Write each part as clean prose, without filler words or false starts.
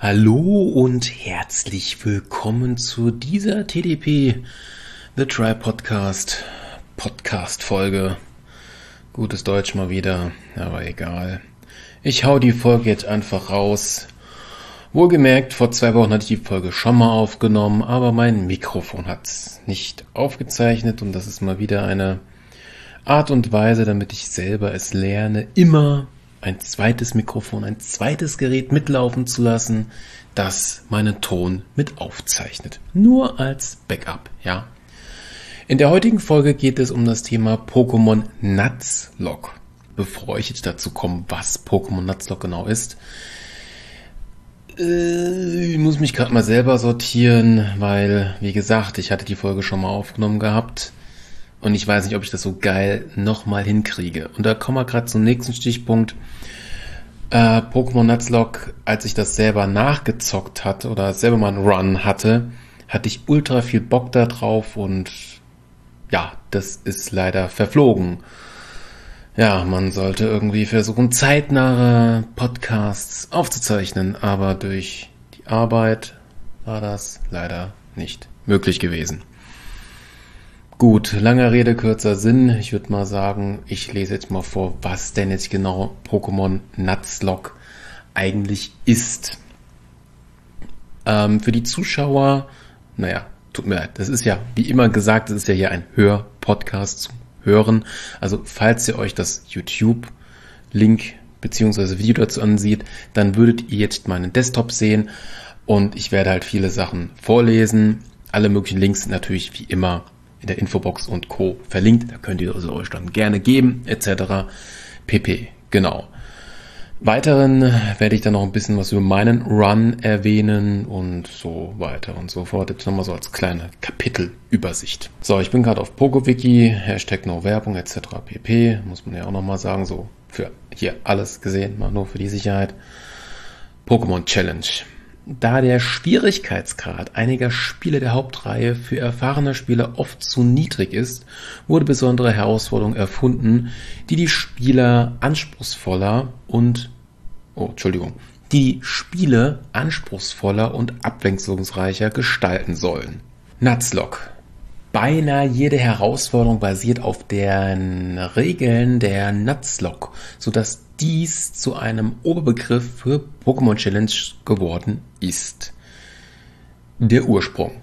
Hallo und herzlich willkommen zu dieser TDP The Try Podcast Folge. Gutes Deutsch mal wieder, aber egal. Ich hau die Folge jetzt einfach raus. Wohlgemerkt, vor 2 Wochen hatte ich die Folge schon mal aufgenommen, aber mein Mikrofon hat es nicht aufgezeichnet und das ist mal wieder eine Art und Weise, damit ich selber es lerne, immer ein zweites Mikrofon, ein zweites Gerät mitlaufen zu lassen, das meinen Ton mit aufzeichnet. Nur als Backup, ja. In der heutigen Folge geht es um das Thema Pokémon Nuzlocke. Bevor ich jetzt dazu komme, was Pokémon Nuzlocke genau ist, ich muss mich gerade mal selber sortieren, weil, wie gesagt, ich hatte die Folge schon mal aufgenommen gehabt. Und ich weiß nicht, ob ich das so geil nochmal hinkriege. Und da kommen wir gerade zum nächsten Stichpunkt. Pokémon Nuzlocke, als ich das selber nachgezockt hatte oder selber mal einen Run hatte, hatte ich ultra viel Bock da drauf und ja, das ist leider verflogen. Ja, man sollte irgendwie versuchen, zeitnahe Podcasts aufzuzeichnen, aber durch die Arbeit war das leider nicht möglich gewesen. Gut, langer Rede, kürzer Sinn. Ich würde mal sagen, ich lese jetzt mal vor, was denn jetzt genau Pokémon Nuzlocke eigentlich ist. Für die Zuschauer, tut mir leid, das ist ja, wie immer gesagt, das ist ja hier ein Hörpodcast zum Hören. Also falls ihr euch das YouTube-Link bzw. Video dazu ansieht, dann würdet ihr jetzt meinen Desktop sehen und ich werde halt viele Sachen vorlesen. Alle möglichen Links sind natürlich wie immer in der Infobox und Co. verlinkt. Da könnt ihr also euch dann gerne geben, etc. pp. Genau. Weiteren werde ich dann noch ein bisschen was über meinen Run erwähnen und so weiter und so fort. Jetzt nochmal so als kleine Kapitelübersicht. So, ich bin gerade auf PokeWiki, #NoWerbung, etc. pp. Muss man ja auch nochmal sagen, so für hier alles gesehen, mal nur für die Sicherheit. Pokémon Challenge. Da der Schwierigkeitsgrad einiger Spiele der Hauptreihe für erfahrene Spieler oft zu niedrig ist, wurde besondere Herausforderungen erfunden, die Spiele anspruchsvoller und abwechslungsreicher gestalten sollen. Nuzlocke. Beinahe jede Herausforderung basiert auf den Regeln der Nuzlocke, sodass dies zu einem Oberbegriff für Pokémon Challenge geworden ist. Der Ursprung.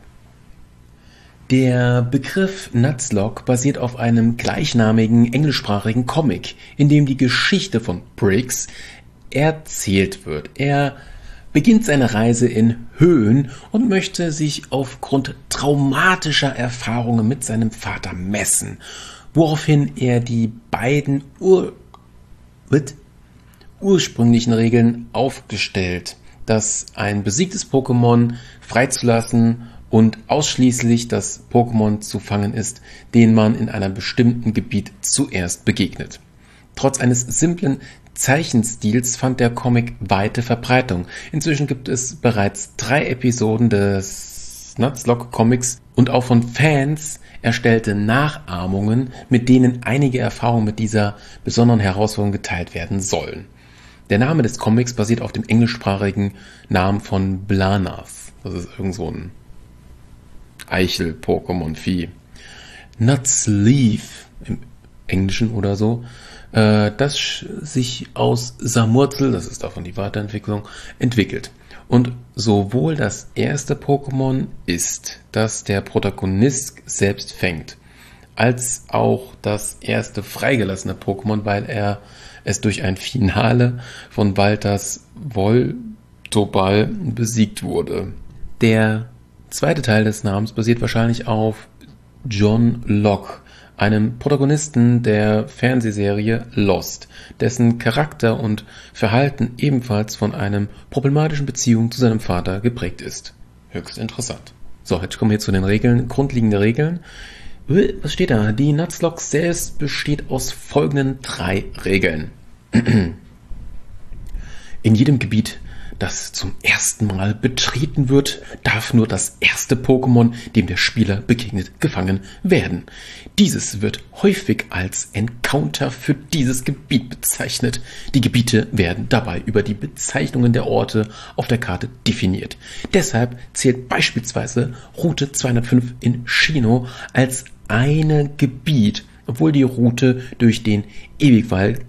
Der Begriff Nuzlocke basiert auf einem gleichnamigen englischsprachigen Comic, in dem die Geschichte von Briggs erzählt wird. Er beginnt seine Reise in Höhen und möchte sich aufgrund traumatischer Erfahrungen mit seinem Vater messen, woraufhin er die beiden ursprünglichen Regeln aufgestellt, dass ein besiegtes Pokémon freizulassen und ausschließlich das Pokémon zu fangen ist, den man in einem bestimmten Gebiet zuerst begegnet. Trotz eines simplen Zeichenstils fand der Comic weite Verbreitung. Inzwischen gibt es bereits 3 Episoden des Nuzlocke Comics und auch von Fans erstellte Nachahmungen, mit denen einige Erfahrungen mit dieser besonderen Herausforderung geteilt werden sollen. Der Name des Comics basiert auf dem englischsprachigen Namen von Blanath. Das ist irgend so ein Eichel-Pokémon-Vieh. Nuzleaf im Englischen oder so, das sich aus Samurzel, das ist davon die Weiterentwicklung, entwickelt. Und sowohl das erste Pokémon ist, das der Protagonist selbst fängt, als auch das erste freigelassene Pokémon, weil er es durch ein Finale von Walters Voltoball besiegt wurde. Der zweite Teil des Namens basiert wahrscheinlich auf John Locke, einem Protagonisten der Fernsehserie Lost, dessen Charakter und Verhalten ebenfalls von einer problematischen Beziehung zu seinem Vater geprägt ist. Höchst interessant. So, jetzt kommen wir zu den Regeln, grundlegende Regeln. Was steht da? Die Nuzlocke selbst besteht aus folgenden 3 Regeln. In jedem Gebiet das zum ersten Mal betreten wird, darf nur das erste Pokémon, dem der Spieler begegnet, gefangen werden. Dieses wird häufig als Encounter für dieses Gebiet bezeichnet. Die Gebiete werden dabei über die Bezeichnungen der Orte auf der Karte definiert. Deshalb zählt beispielsweise Route 205 in Sinnoh als ein Gebiet, obwohl die Route durch den Ewigwald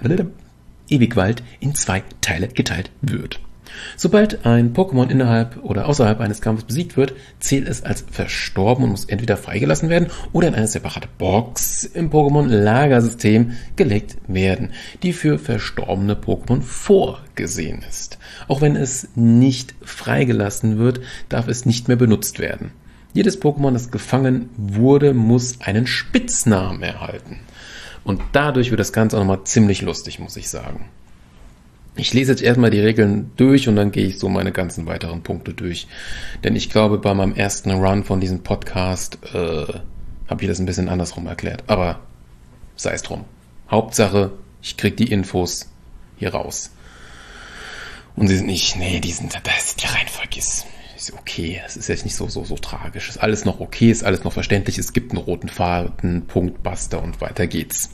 in 2 Teile geteilt wird. Sobald ein Pokémon innerhalb oder außerhalb eines Kampfes besiegt wird, zählt es als verstorben und muss entweder freigelassen werden oder in eine separate Box im Pokémon-Lagersystem gelegt werden, die für verstorbene Pokémon vorgesehen ist. Auch wenn es nicht freigelassen wird, darf es nicht mehr benutzt werden. Jedes Pokémon, das gefangen wurde, muss einen Spitznamen erhalten. Und dadurch wird das Ganze auch nochmal ziemlich lustig, muss ich sagen. Ich lese jetzt erstmal die Regeln durch und dann gehe ich so meine ganzen weiteren Punkte durch. Denn ich glaube, bei meinem ersten Run von diesem Podcast habe ich das ein bisschen andersrum erklärt. Aber sei es drum. Hauptsache, ich kriege die Infos hier raus. Und sie sind nicht, die Reihenfolge ist okay. Es ist jetzt nicht so tragisch. Ist alles noch okay, ist alles noch verständlich. Es gibt einen roten Faden, Punkt, Basta und weiter geht's.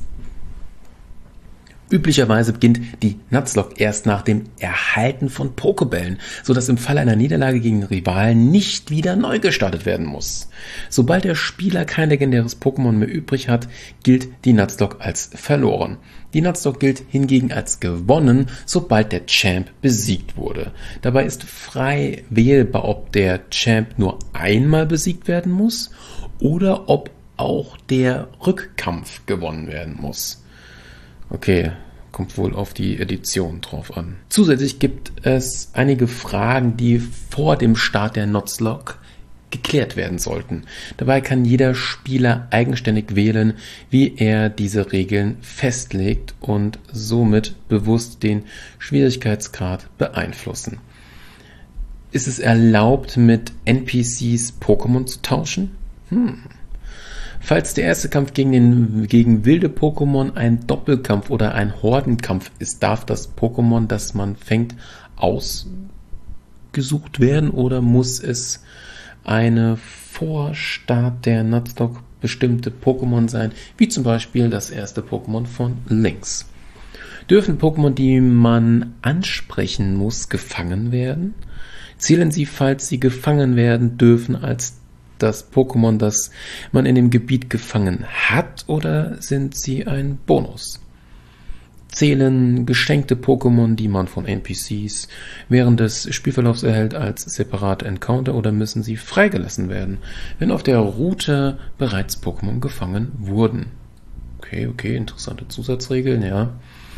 Üblicherweise beginnt die Nuzlocke erst nach dem Erhalten von Pokébällen, sodass im Falle einer Niederlage gegen Rivalen nicht wieder neu gestartet werden muss. Sobald der Spieler kein legendäres Pokémon mehr übrig hat, gilt die Nuzlocke als verloren. Die Nuzlocke gilt hingegen als gewonnen, sobald der Champ besiegt wurde. Dabei ist frei wählbar, ob der Champ nur einmal besiegt werden muss oder ob auch der Rückkampf gewonnen werden muss. Okay, kommt wohl auf die Edition drauf an. Zusätzlich gibt es einige Fragen, die vor dem Start der Nuzlocke geklärt werden sollten. Dabei kann jeder Spieler eigenständig wählen, wie er diese Regeln festlegt und somit bewusst den Schwierigkeitsgrad beeinflussen. Ist es erlaubt, mit NPCs Pokémon zu tauschen? Falls der erste Kampf gegen wilde Pokémon ein Doppelkampf oder ein Hordenkampf ist, darf das Pokémon, das man fängt, ausgesucht werden oder muss es eine vor Start der Nuzlocke bestimmte Pokémon sein, wie zum Beispiel das erste Pokémon von Lynx. Dürfen Pokémon, die man ansprechen muss, gefangen werden? Zählen sie, falls sie gefangen werden dürfen, als das Pokémon, das man in dem Gebiet gefangen hat, oder sind sie ein Bonus? Zählen geschenkte Pokémon, die man von NPCs während des Spielverlaufs erhält, als separate Encounter oder müssen sie freigelassen werden, wenn auf der Route bereits Pokémon gefangen wurden? Okay, interessante Zusatzregeln, ja.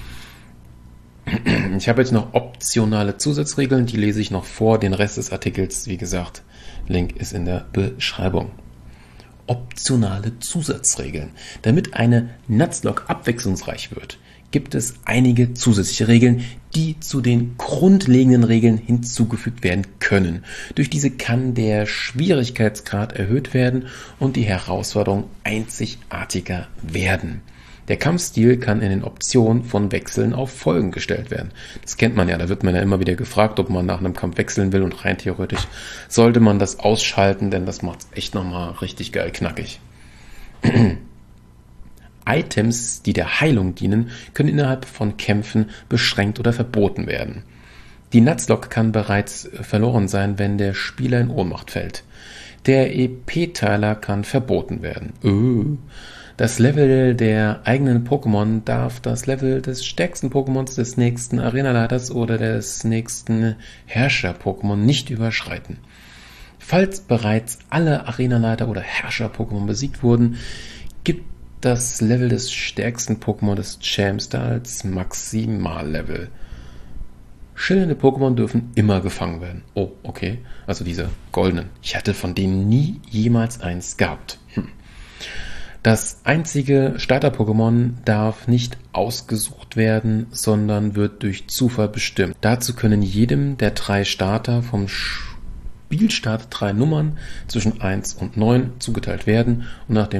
Ich habe jetzt noch optionale Zusatzregeln, die lese ich noch vor. Den Rest des Artikels, wie gesagt, Link ist in der Beschreibung. Optionale Zusatzregeln. Damit eine Nuzlocke abwechslungsreich wird, gibt es einige zusätzliche Regeln, die zu den grundlegenden Regeln hinzugefügt werden können. Durch diese kann der Schwierigkeitsgrad erhöht werden und die Herausforderung einzigartiger werden. Der Kampfstil kann in den Optionen von Wechseln auf Folgen gestellt werden. Das kennt man ja, da wird man ja immer wieder gefragt, ob man nach einem Kampf wechseln will und rein theoretisch sollte man das ausschalten, denn das macht es echt nochmal richtig geil knackig. Items, die der Heilung dienen, können innerhalb von Kämpfen beschränkt oder verboten werden. Die Nuzlocke kann bereits verloren sein, wenn der Spieler in Ohnmacht fällt. Der EP-Teiler kann verboten werden. Das Level der eigenen Pokémon darf das Level des stärksten Pokémons des nächsten Arenaleiters oder des nächsten Herrscher-Pokémon nicht überschreiten. Falls bereits alle Arenaleiter oder Herrscher-Pokémon besiegt wurden, gibt das Level des stärksten Pokémon des Champs da als Maximallevel. Schillernde Pokémon dürfen immer gefangen werden. Oh, okay. Also diese goldenen. Ich hatte von denen nie jemals eins gehabt. Das einzige Starter-Pokémon darf nicht ausgesucht werden, sondern wird durch Zufall bestimmt. Dazu können jedem der 3 Starter vom Spielstart 3 Nummern zwischen 1 und 9 zugeteilt werden und nach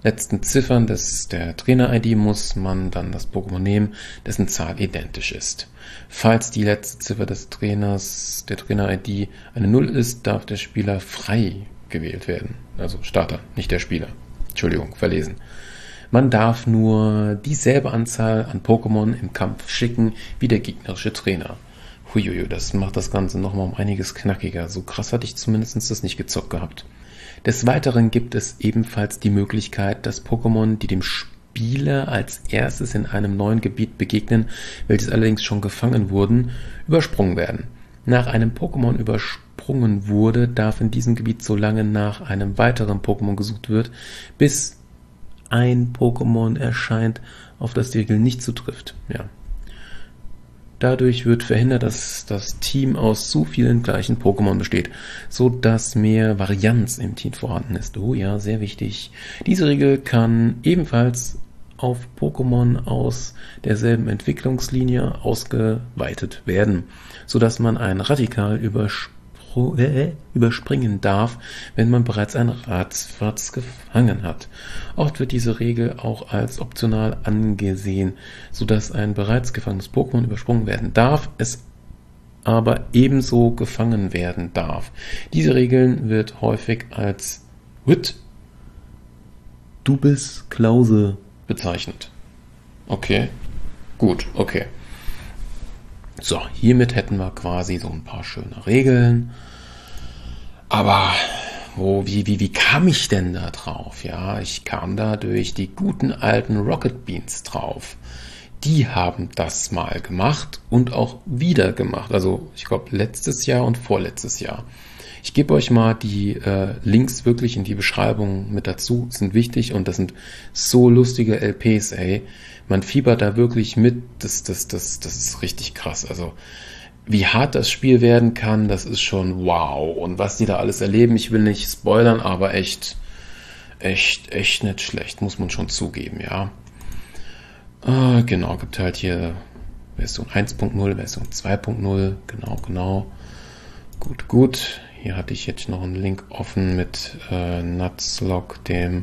letzten Ziffern der Trainer-ID muss man dann das Pokémon nehmen, dessen Zahl identisch ist. Falls die letzte Ziffer des Trainers, der Trainer-ID, eine 0 ist, darf der Spieler frei gewählt werden. Also Starter, nicht der Spieler. Entschuldigung, verlesen. Man darf nur dieselbe Anzahl an Pokémon im Kampf schicken wie der gegnerische Trainer. Huiuiui, das macht das Ganze nochmal um einiges knackiger. So krass hatte ich zumindest das nicht gezockt gehabt. Des Weiteren gibt es ebenfalls die Möglichkeit, dass Pokémon, die dem Spieler als erstes in einem neuen Gebiet begegnen, welches allerdings schon gefangen wurden, übersprungen werden. Nach einem Pokémon übersprungen wurde, darf in diesem Gebiet so lange nach einem weiteren Pokémon gesucht wird, bis ein Pokémon erscheint, auf das die Regel nicht zutrifft. Ja. Dadurch wird verhindert, dass das Team aus zu vielen gleichen Pokémon besteht, so dass mehr Varianz im Team vorhanden ist. Oh ja, sehr wichtig. Diese Regel kann ebenfalls auf Pokémon aus derselben Entwicklungslinie ausgeweitet werden, so dass man ein Radikal überspringen darf, wenn man bereits ein Ratzfatz gefangen hat. Oft wird diese Regel auch als optional angesehen, sodass ein bereits gefangenes Pokémon übersprungen werden darf, es aber ebenso gefangen werden darf. Diese Regel wird häufig als Dubis Clause bezeichnet. Okay, gut, okay. So, hiermit hätten wir quasi so ein paar schöne Regeln. Aber wie kam ich denn da drauf? Ja, ich kam da durch die guten alten Rocket Beans drauf. Die haben das mal gemacht und auch wieder gemacht. Also ich glaube letztes Jahr und vorletztes Jahr. Ich gebe euch mal die Links wirklich in die Beschreibung mit dazu. Sind wichtig und das sind so lustige LPs, ey. Man fiebert da wirklich mit. Das ist richtig krass. Also wie hart das Spiel werden kann, das ist schon wow. Und was die da alles erleben, ich will nicht spoilern, aber echt nicht schlecht, muss man schon zugeben, ja. Genau, gibt halt hier Version 1.0, Version 2.0, genau. Gut. Hier hatte ich jetzt noch einen Link offen mit Nuzlocke, dem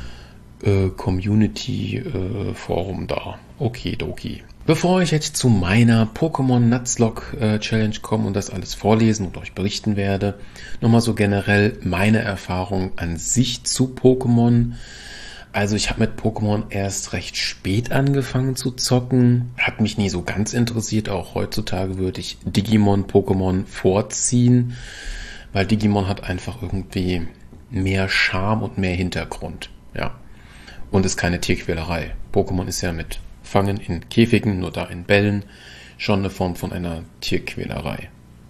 Community-Forum da. Okidoki. Bevor ich jetzt zu meiner Pokémon Nuzlocke Challenge komme und das alles vorlesen und euch berichten werde, nochmal so generell meine Erfahrung an sich zu Pokémon. Also ich habe mit Pokémon erst recht spät angefangen zu zocken, hat mich nie so ganz interessiert, auch heutzutage würde ich Digimon Pokémon vorziehen, weil Digimon hat einfach irgendwie mehr Charme und mehr Hintergrund, ja. Und ist keine Tierquälerei. Pokémon ist ja mit Fangen in Käfigen, nur da in Bällen, schon eine Form von einer Tierquälerei.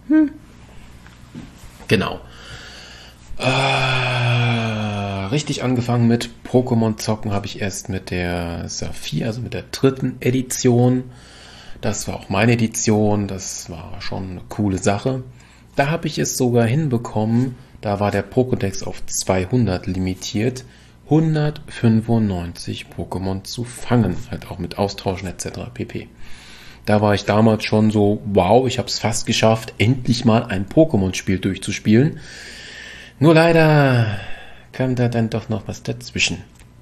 Genau. Richtig angefangen mit Pokémon zocken habe ich erst mit der Saphir, also mit der 3. Edition. Das war auch meine Edition, das war schon eine coole Sache. Da habe ich es sogar hinbekommen, da war der Pokédex auf 200 limitiert, 195 Pokémon zu fangen, halt auch mit Austauschen etc. pp. Da war ich damals schon so, wow, ich habe es fast geschafft, endlich mal ein Pokémon-Spiel durchzuspielen. Nur leider kam da dann doch noch was dazwischen.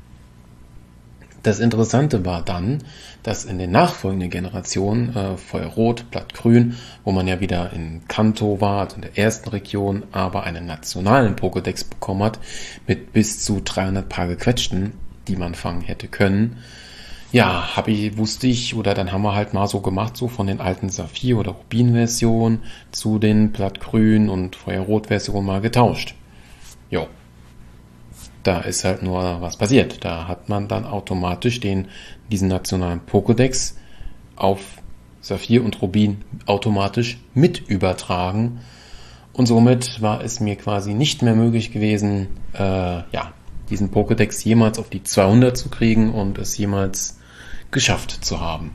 Das Interessante war dann, dass in den nachfolgenden Generationen, Feuerrot, Blattgrün, wo man ja wieder in Kanto war, also in der ersten Region, aber einen nationalen Pokédex bekommen hat, mit bis zu 300 Paar gequetschten, die man fangen hätte können. Ja, dann haben wir halt mal so gemacht, so von den alten Saphir- oder Rubin-Versionen zu den Blattgrün- und Feuerrot-Versionen mal getauscht. Jo. Da ist halt nur was passiert. Da hat man dann automatisch diesen nationalen Pokédex auf Saphir und Rubin automatisch mit übertragen. Und somit war es mir quasi nicht mehr möglich gewesen, diesen Pokédex jemals auf die 200 zu kriegen und es jemals geschafft zu haben.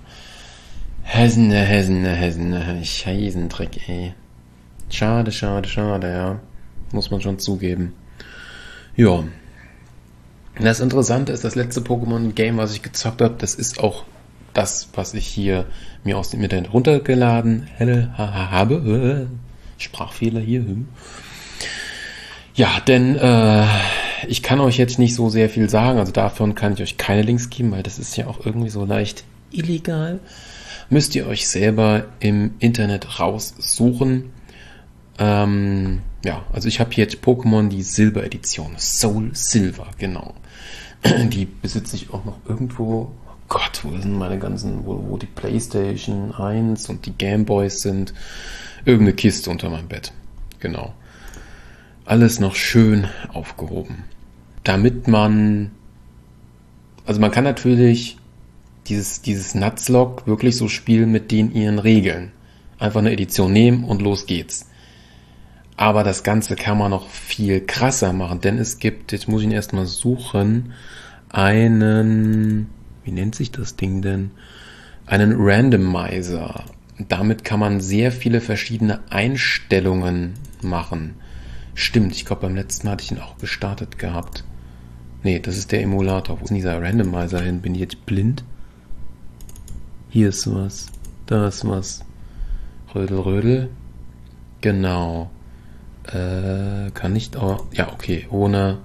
Scheißendreck, ey. Schade, ja. Muss man schon zugeben. Ja. Das Interessante ist, das letzte Pokémon-Game, was ich gezockt habe, das ist auch das, was ich hier mir aus dem Internet runtergeladen habe. Sprachfehler hier. Ja, denn ich kann euch jetzt nicht so sehr viel sagen, also davon kann ich euch keine Links geben, weil das ist ja auch irgendwie so leicht illegal. Müsst ihr euch selber im Internet raussuchen. Ja, also ich habe jetzt Pokémon die Silber-Edition, Soul Silver, genau. Die besitze ich auch noch irgendwo. Oh Gott, wo sind meine ganzen, wo die PlayStation 1 und die Gameboys sind? Irgendeine Kiste unter meinem Bett, genau. Alles noch schön aufgehoben. Damit man kann natürlich dieses Nuzlocke wirklich so spielen mit ihren Regeln. Einfach eine Edition nehmen und los geht's. Aber das Ganze kann man noch viel krasser machen, denn es gibt, jetzt muss ich ihn erstmal suchen, wie nennt sich das Ding denn? Einen Randomizer. Damit kann man sehr viele verschiedene Einstellungen machen. Stimmt, ich glaube beim letzten Mal hatte ich ihn auch gestartet gehabt. Nee, das ist der Emulator. Wo ist denn dieser Randomizer hin? Bin ich jetzt blind? Hier ist was. Da ist was. Rödel, Rödel. Genau. Kann nicht auch... Ja, okay. Ohne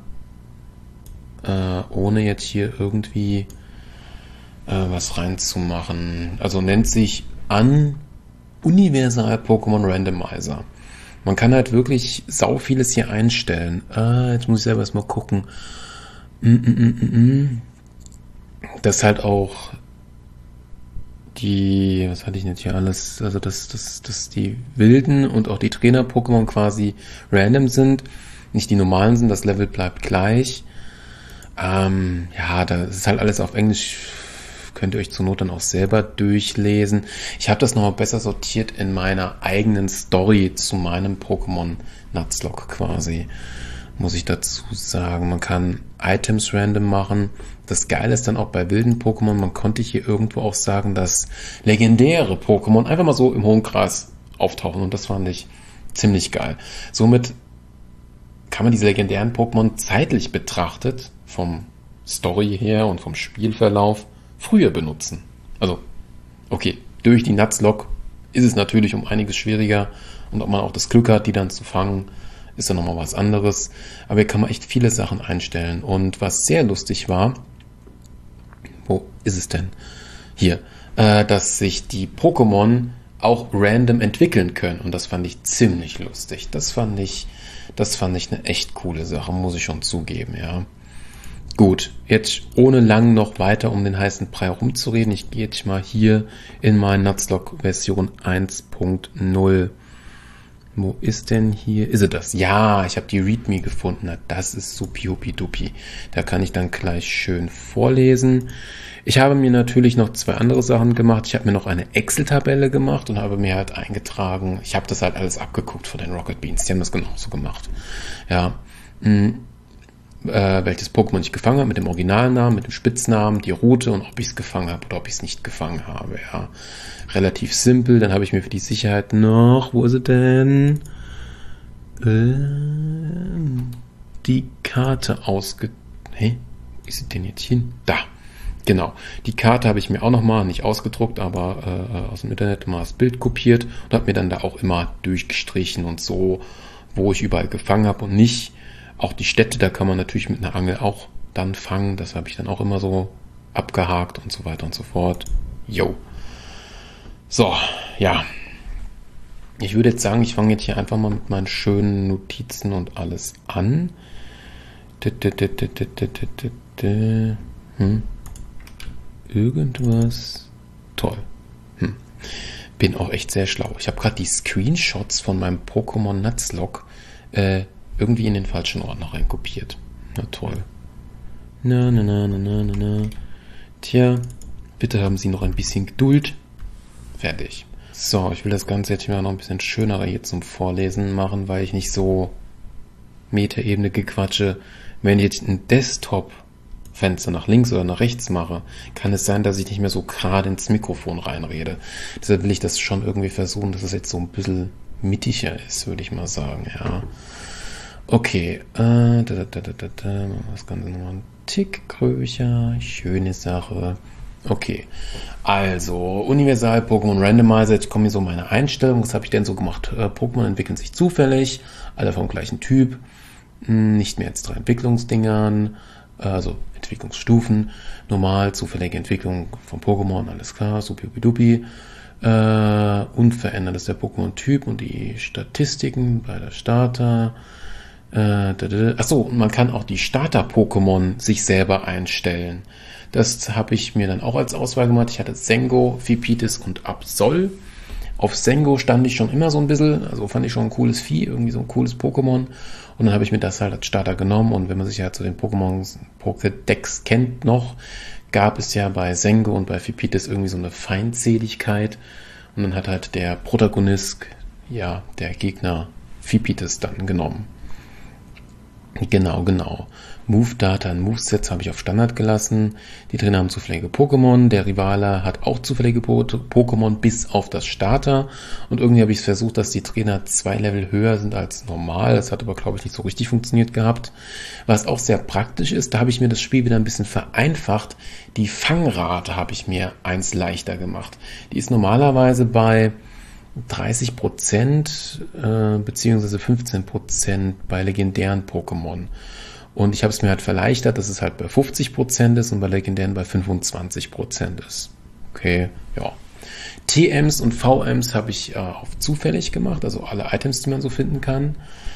jetzt hier irgendwie was reinzumachen. Also nennt sich Universal Pokémon Randomizer. Man kann halt wirklich sau vieles hier einstellen. Jetzt muss ich selber erstmal gucken. Das halt auch was hatte ich nicht hier alles? Also, dass die wilden und auch die Trainer-Pokémon quasi random sind, nicht die normalen sind, das Level bleibt gleich. Ja, das ist halt alles auf Englisch, könnt ihr euch zur Not dann auch selber durchlesen. Ich habe das nochmal besser sortiert in meiner eigenen Story zu meinem Pokémon Nuzlocke quasi, muss ich dazu sagen. Man kann Items random machen. Das Geile ist dann auch bei wilden Pokémon, man konnte hier irgendwo auch sagen, dass legendäre Pokémon einfach mal so im hohen Kreis auftauchen und das fand ich ziemlich geil. Somit kann man diese legendären Pokémon zeitlich betrachtet, vom Story her und vom Spielverlauf, früher benutzen. Also, okay, durch die Nuzlocke ist es natürlich um einiges schwieriger und ob man auch das Glück hat, die dann zu fangen, ist dann nochmal was anderes. Aber hier kann man echt viele Sachen einstellen. Und was sehr lustig war, wo ist es denn? Hier, dass sich die Pokémon auch random entwickeln können. Und das fand ich ziemlich lustig. Das fand ich eine echt coole Sache, muss ich schon zugeben, ja. Gut, jetzt ohne lang noch weiter um den heißen Brei rumzureden, ich gehe jetzt mal hier in meine Nuzlocke Version 1.0. Wo ist denn hier? Ist es das? Ja, ich habe die README gefunden. Na, das ist supi-hupi-dupi. Da kann ich dann gleich schön vorlesen. Ich habe mir natürlich noch 2 andere Sachen gemacht. Ich habe mir noch eine Excel-Tabelle gemacht und habe mir halt eingetragen. Ich habe das halt alles abgeguckt von den Rocket Beans. Die haben das genauso gemacht. Ja. Welches Pokémon ich gefangen habe, mit dem Originalnamen, mit dem Spitznamen, die Route und ob ich es gefangen habe oder ob ich es nicht gefangen habe. Ja, relativ simpel. Dann habe ich mir für die Sicherheit noch, wo ist es denn? Die Karte Wo ist sie denn jetzt hin? Da, genau. Die Karte habe ich mir auch nochmal, nicht ausgedruckt, aber aus dem Internet mal das Bild kopiert und habe mir dann da auch immer durchgestrichen und so, wo ich überall gefangen habe und nicht. Auch die Städte, da kann man natürlich mit einer Angel auch dann fangen. Das habe ich dann auch immer so abgehakt und so weiter und so fort. Jo. So, ja. Ich würde jetzt sagen, ich fange jetzt hier einfach mal mit meinen schönen Notizen und alles an. Irgendwas. Toll. Bin auch echt sehr schlau. Ich habe gerade die Screenshots von meinem Pokémon Nuzlocke irgendwie in den falschen Ordner reinkopiert. Na toll. Na. Tja, bitte haben Sie noch ein bisschen Geduld. Fertig. So, ich will das Ganze jetzt mal noch ein bisschen schöner hier zum Vorlesen machen, weil ich nicht so Metaebene gequatsche. Wenn ich jetzt ein Desktop-Fenster nach links oder nach rechts mache, kann es sein, dass ich nicht mehr so gerade ins Mikrofon reinrede. Deshalb will ich das schon irgendwie versuchen, dass es jetzt so ein bisschen mittiger ist, würde ich mal sagen, ja. Okay, das Ganze nochmal ein Tick größer, schöne Sache. Okay, also Universal Pokémon Randomizer, jetzt kommen hier so meine Einstellungen, was habe ich denn so gemacht? Pokémon entwickeln sich zufällig, alle vom gleichen Typ. nicht mehr jetzt 3 Entwicklungsdingern, also Entwicklungsstufen, normal, zufällige Entwicklung von Pokémon, alles klar, supi-dupi. Unverändert ist der Pokémon-Typ und die Statistiken bei der Starter. Achso, man kann auch die Starter-Pokémon sich selber einstellen. Das habe ich mir dann auch als Auswahl gemacht. Ich hatte Sengo, Phypidis und Absol. Auf Sengo stand ich schon immer so ein bisschen, also fand ich schon ein cooles Vieh, irgendwie so ein cooles Pokémon. Und dann habe ich mir das halt als Starter genommen. Und wenn man sich ja zu den Pokédex kennt noch, gab es ja bei Sengo und bei Phypidis irgendwie so eine Feindseligkeit. Und dann hat halt der Protagonist, ja, der Gegner Phypidis dann genommen. Genau. Move-Data und Movesets habe ich auf Standard gelassen. Die Trainer haben zufällige Pokémon. Der Rivale hat auch zufällige Pokémon bis auf das Starter. Und irgendwie habe ich es versucht, dass die Trainer 2 Level höher sind als normal. Das hat aber, glaube ich, nicht so richtig funktioniert gehabt. Was auch sehr praktisch ist, da habe ich mir das Spiel wieder ein bisschen vereinfacht. Die Fangrate habe ich mir 1 leichter gemacht. Die ist normalerweise bei 30% beziehungsweise 15% bei legendären Pokémon. Und ich habe es mir halt verleichtert, dass es halt bei 50% ist und bei legendären bei 25% ist. Okay, ja. TMs und VMs habe ich auf zufällig gemacht, also alle Items, die man so finden kann.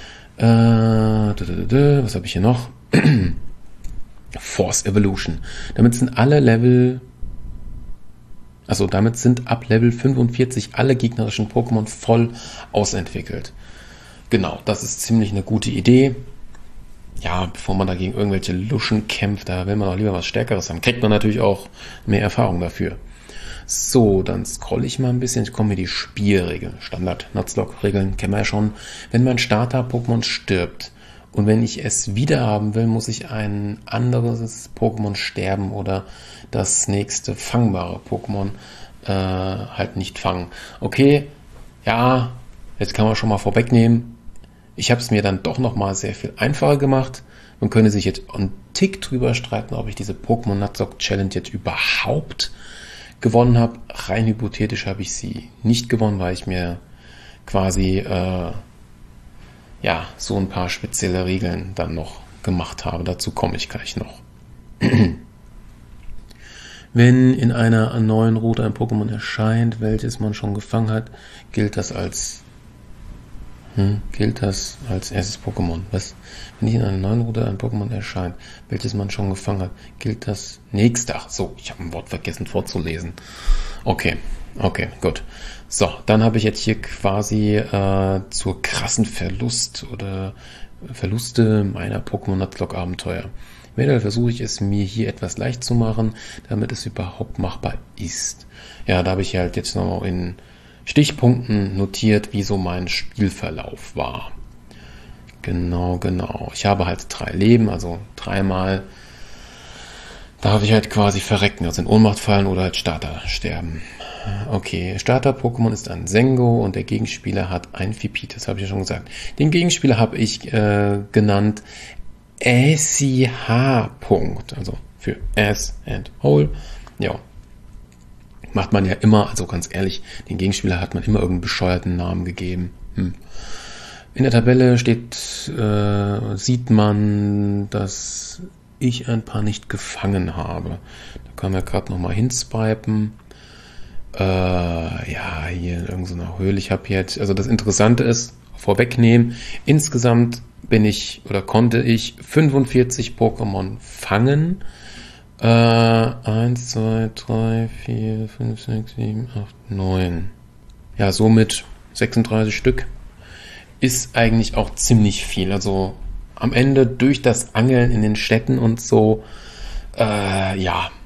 Was habe ich hier noch? Force Evolution. Damit sind ab Level 45 alle gegnerischen Pokémon voll ausentwickelt. Genau, das ist ziemlich eine gute Idee. Ja, bevor man da gegen irgendwelche Luschen kämpft, da will man auch lieber was Stärkeres haben. Kriegt man natürlich auch mehr Erfahrung dafür. So, dann scrolle ich mal ein bisschen. Ich komme mir die Spielregeln. Standard-Nuzlocke-Regeln kennen wir ja schon. Wenn mein Starter-Pokémon stirbt und wenn ich es wieder haben will, muss ich ein anderes Pokémon sterben oder das nächste fangbare Pokémon halt nicht fangen. Okay, ja, jetzt kann man schon mal vorwegnehmen. Ich habe es mir dann doch nochmal sehr viel einfacher gemacht. Man könnte sich jetzt einen Tick drüber streiten, ob ich diese Pokémon Nuzlocke Challenge jetzt überhaupt gewonnen habe. Rein hypothetisch habe ich sie nicht gewonnen, weil ich mir quasi so ein paar spezielle Regeln dann noch gemacht habe. Dazu komme ich gleich noch. Wenn in einer neuen Route ein Pokémon erscheint, welches man schon gefangen hat, gilt das als erstes Pokémon. Was? Wenn in einer neuen Route ein Pokémon erscheint, welches man schon gefangen hat, gilt das nächste. Ach so, ich habe ein Wort vergessen vorzulesen. Okay, gut. So, dann habe ich jetzt hier quasi zur krassen Verluste meiner Pokémon Nuzlocke Abenteuer. Eventuell versuche ich es mir hier etwas leicht zu machen, damit es überhaupt machbar ist. Ja, da habe ich halt jetzt noch in Stichpunkten notiert, wie so mein Spielverlauf war. Genau. Ich habe halt 3 Leben, also 3-mal darf ich halt quasi verrecken, also in Ohnmacht fallen oder halt Starter sterben. Okay, Starter-Pokémon ist ein Sengo und der Gegenspieler hat ein Phypidis, das habe ich ja schon gesagt. Den Gegenspieler habe ich genannt SCH. Also für Ass and Hole. Ja. Macht man ja immer, also ganz ehrlich, den Gegenspieler hat man immer irgendeinen bescheuerten Namen gegeben. In der Tabelle sieht man, dass ich ein paar nicht gefangen habe. Da können wir gerade nochmal hinswipen. Hier in irgendeiner Höhle. Ich habe jetzt, also das Interessante ist, vorwegnehmen, insgesamt konnte ich 45 Pokémon fangen. 1, 2, 3, 4, 5, 6, 7, 8, 9. Ja, somit 36 Stück. Ist eigentlich auch ziemlich viel. Also am Ende durch das Angeln in den Städten und so, haben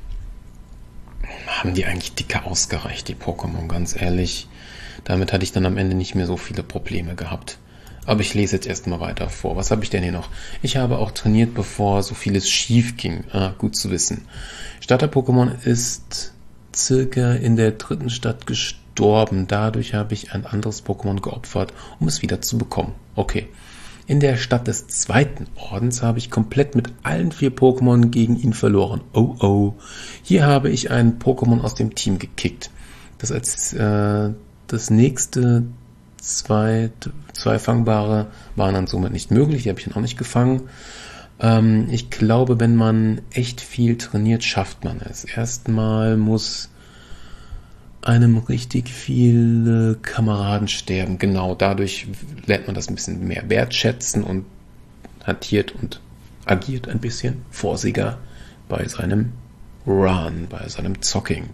die eigentlich dicke ausgereicht, die Pokémon, ganz ehrlich. Damit hatte ich dann am Ende nicht mehr so viele Probleme gehabt. Aber ich lese jetzt erstmal weiter vor. Was habe ich denn hier noch? Ich habe auch trainiert, bevor so vieles schief ging. Gut zu wissen. Starter-Pokémon ist circa in der 3. Stadt gestorben. Dadurch habe ich ein anderes Pokémon geopfert, um es wieder zu bekommen. Okay. In der Stadt des 2. Ordens habe ich komplett mit allen 4 Pokémon gegen ihn verloren. Oh. Hier habe ich ein Pokémon aus dem Team gekickt, das als das nächste zwei fangbare waren dann somit nicht möglich, die habe ich dann auch nicht gefangen. Ich glaube, wenn man echt viel trainiert, schafft man es. Erstmal muss einem richtig viele Kameraden sterben. Genau, dadurch lernt man das ein bisschen mehr wertschätzen und hantiert und agiert ein bisschen vorsichtiger bei seinem Run, bei seinem Zocking.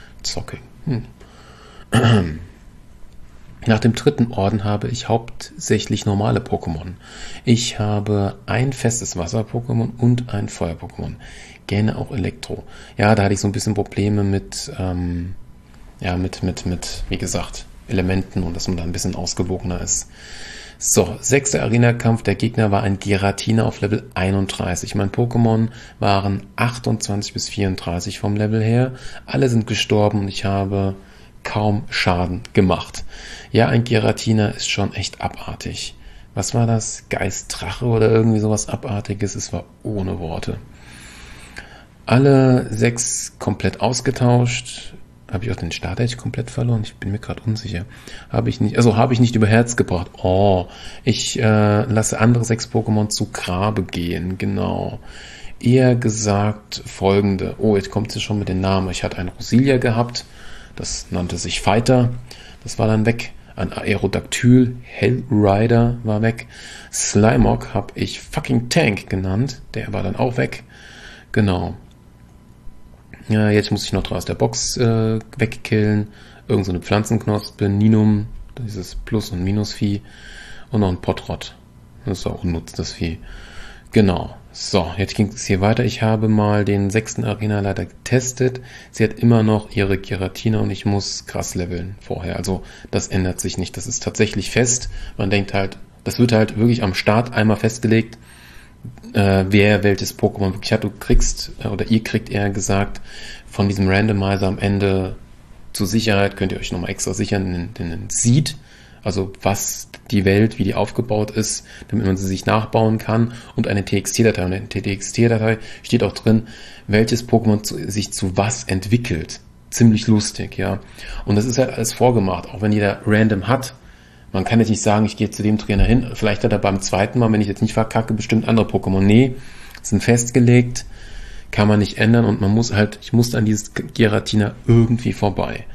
Nach dem dritten Orden habe ich hauptsächlich normale Pokémon. Ich habe ein festes Wasser-Pokémon und ein Feuer-Pokémon. Gerne auch Elektro. Ja, da hatte ich so ein bisschen Probleme mit, wie gesagt, Elementen und dass man da ein bisschen ausgewogener ist. So, 6. Arena-Kampf. Der Gegner war ein Giratina auf Level 31. Mein Pokémon waren 28 bis 34 vom Level her. Alle sind gestorben und ich habe kaum Schaden gemacht. Ja, ein Giratina ist schon echt abartig. Was war das? Geistdrache oder irgendwie sowas Abartiges? Es war ohne Worte. Alle 6 komplett ausgetauscht. Habe ich auch den Start-Age komplett verloren? Ich bin mir gerade unsicher. Habe ich nicht über Herz gebracht. Oh, ich lasse andere 6 Pokémon zu Grabe gehen. Genau. Eher gesagt folgende. Oh, jetzt kommt sie schon mit den Namen. Ich hatte einen Rosilia gehabt. Das nannte sich Fighter. Das war dann weg. Ein Aerodactyl, Hellrider war weg. Slimog habe ich fucking Tank genannt. Der war dann auch weg. Genau. Ja, jetzt muss ich noch 3 aus der Box wegkillen. Irgend so eine Pflanzenknospe, Ninum, dieses Plus- und Minusvieh. Und noch ein Potrot. Das ist auch unnutz, das Vieh. Genau. So, jetzt ging es hier weiter. Ich habe mal den 6. Arena-Leiter getestet. Sie hat immer noch ihre Giratina und ich muss krass leveln vorher. Also das ändert sich nicht. Das ist tatsächlich fest. Man denkt halt, das wird halt wirklich am Start einmal festgelegt, wer welches Pokémon wirklich hat. Du kriegst, oder ihr kriegt eher gesagt, von diesem Randomizer am Ende zur Sicherheit, könnt ihr euch nochmal extra sichern, den Seed. Also was die Welt, wie die aufgebaut ist, damit man sie sich nachbauen kann und eine TXT-Datei. Und in der TXT-Datei steht auch drin, welches Pokémon sich zu was entwickelt. Ziemlich lustig, ja. Und das ist halt alles vorgemacht, auch wenn jeder random hat. Man kann jetzt nicht sagen, ich gehe zu dem Trainer hin. Vielleicht hat er beim zweiten Mal, wenn ich jetzt nicht verkacke, bestimmt andere Pokémon. Nee, sind festgelegt, kann man nicht ändern und ich musste an dieses Giratina irgendwie vorbei.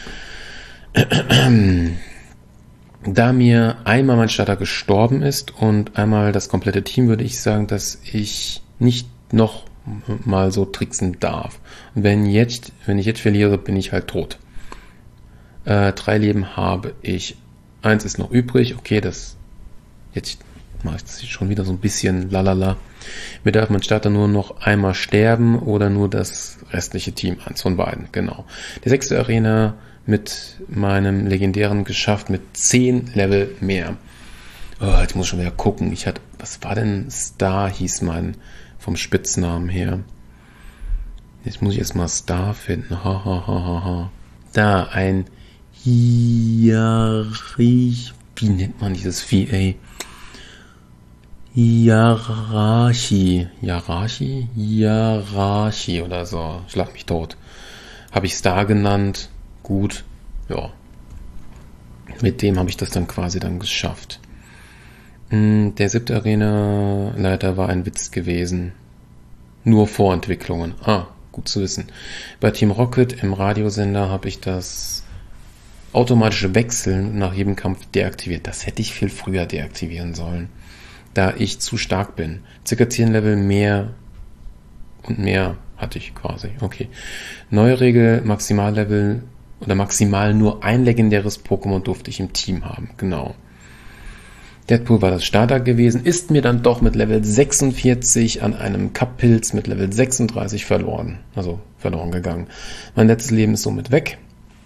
Da mir einmal mein Starter gestorben ist und einmal das komplette Team, würde ich sagen, dass ich nicht noch mal so tricksen darf. Und wenn ich jetzt verliere, bin ich halt tot. 3 Leben habe ich. 1 ist noch übrig. Okay, jetzt mache ich das schon wieder so ein bisschen lalala. Mir darf mein Starter nur noch einmal sterben oder nur das restliche Team. 1 von beiden, genau. Die 6. Arena mit meinem legendären geschafft mit 10 Level mehr. Oh, jetzt muss ich schon wieder gucken. Was war denn Star, hieß mein, vom Spitznamen her. Jetzt muss ich erstmal Star finden. Da, ein wie nennt man dieses Vieh, ey? Yarashi oder so. Schlag mich tot. Habe ich Star genannt. Gut, ja. Mit dem habe ich das dann quasi geschafft. Der 7. Arena-Leiter war ein Witz gewesen. Nur Vorentwicklungen. Gut zu wissen. Bei Team Rocket im Radiosender habe ich das automatische Wechseln nach jedem Kampf deaktiviert. Das hätte ich viel früher deaktivieren sollen, da ich zu stark bin. Circa 10 Level mehr und mehr hatte ich quasi. Okay. Neue Regel, Maximallevel oder maximal nur ein legendäres Pokémon durfte ich im Team haben. Genau. Deadpool war das Starter gewesen, ist mir dann doch mit Level 46 an einem Cup-Pilz mit Level 36 verloren gegangen. Mein letztes Leben ist somit weg.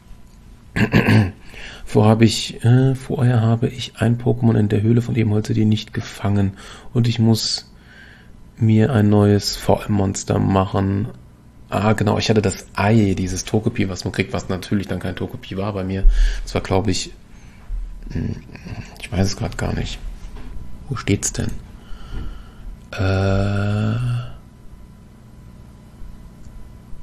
Vorher habe ich ein Pokémon in der Höhle von Ebenholze nicht gefangen und ich muss mir ein neues VM-Monster machen. Genau, ich hatte das Ei, dieses Togepi, was man kriegt, was natürlich dann kein Togepi war bei mir. Das war, glaube ich weiß es gerade gar nicht. Wo steht's denn?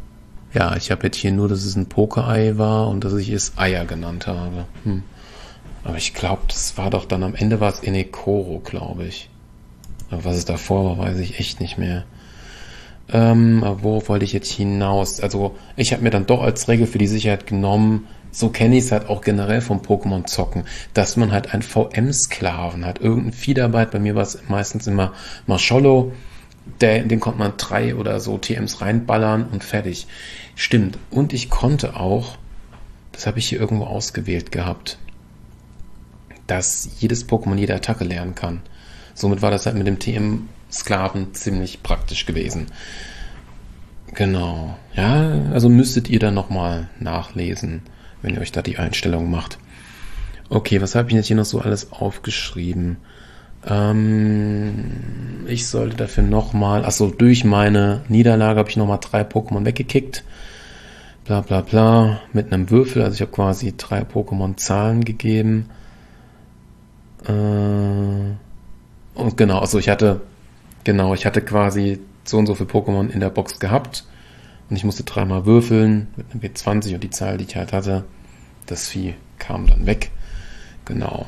Ja, ich habe jetzt hier nur, dass es ein Pokerei war und dass ich es Eier genannt habe. Aber ich glaube, das war doch dann am Ende war es Enekoro, glaube ich. Aber was es davor war, weiß ich echt nicht mehr. Aber worauf wollte ich jetzt hinaus? Also ich habe mir dann doch als Regel für die Sicherheit genommen, so kenne ich es halt auch generell vom Pokémon-Zocken, dass man halt einen VM-Sklaven hat. Irgendein Vieharbeit, bei mir war es meistens immer Marsholo, den konnte man 3 oder so TMs reinballern und fertig. Stimmt. Und ich konnte auch, das habe ich hier irgendwo ausgewählt gehabt, dass jedes Pokémon jede Attacke lernen kann. Somit war das halt mit dem TM-Sklaven ziemlich praktisch gewesen. Genau. Ja, also müsstet ihr dann nochmal nachlesen, wenn ihr euch da die Einstellung macht. Okay, was habe ich jetzt hier noch so alles aufgeschrieben? Ich sollte dafür nochmal, durch meine Niederlage habe ich nochmal 3 Pokémon weggekickt. Bla bla bla. Mit einem Würfel, also ich habe quasi 3 Pokémon Zahlen gegeben. Und genau, also ich hatte quasi so und so viele Pokémon in der Box gehabt. Und ich musste 3-mal würfeln mit einem W20 und die Zahl, die ich halt hatte, das Vieh kam dann weg. Genau.